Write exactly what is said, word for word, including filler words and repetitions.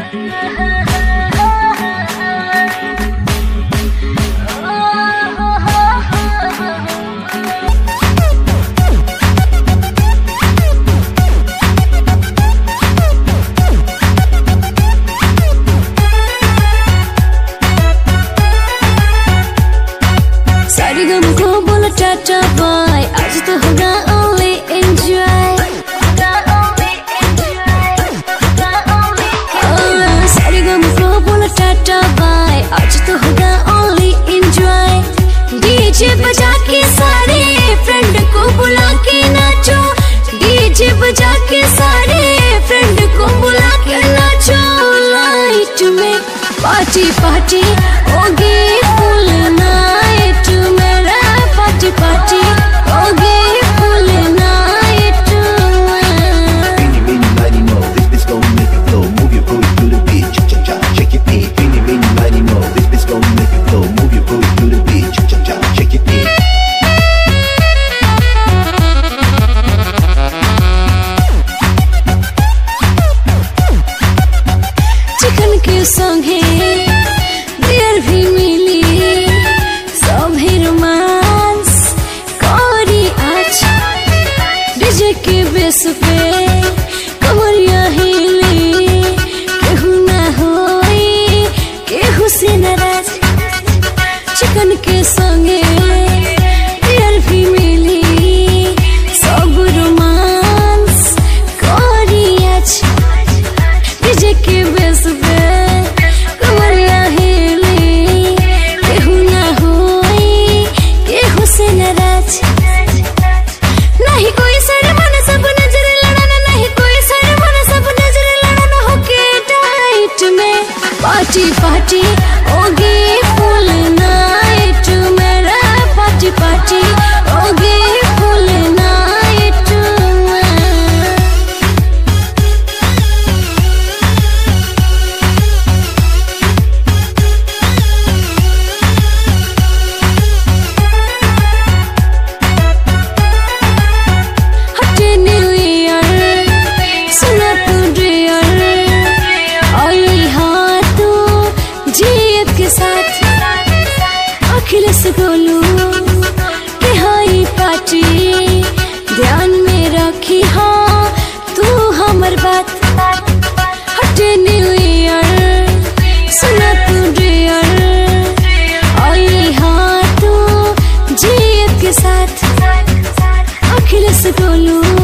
Tata bye, आज तो होगा only enjoy। सारे गम को बोला टाटा बाय, आज तो होगा only enjoy। डीजे बजा के सारे फ्रेंड को बुला के नाचो, डीजे बजा के सारे फ्रेंड को बुला के नाचो। लाइट में पार्टी पार्टी होगी फुल नाइट, मेरा पार्टी पार्टी होगी full night. Beanie Beanie Mighty Mo, this bitch gon' make it flow. Move your booty to the beat, cha cha cha, shake your feet. Beanie Beanie Mighty Mo, this bitch gon' make it flow. Move your booty to the beat, cha cha cha, shake your feet. Chicken के संगे beer भी मिली, सब ही romance करी आज। DJ के base पे कमरिया हिली, केहू ना होई केहू से नाराज। चिकन के संगे बियर भी मिली, सब रोमांस करी आज। डीजे के बेस पे कमरिया हिली, केहू ना होई केहू से नाराज। नहीं कोई शर्माना, सब नजर लड़ाना, नहीं कोई शर्माना, सब नजर लड़ाना। होके टाइट में पार्टी पार्टी होगी फुल नाइट, मेरा पार्टी पार्टी होगी full night. Happy new year सुना तू डियर, आई हाँ तू जीत के साथ। अखिलेश गोलू के हाई पार्टी, ध्यान में रखी हाँ तू हमर बात। हैप्पी न्यू ईयर सुना तू डियर, आई हाँ तू जीत के साथ। अखिलेश गोलू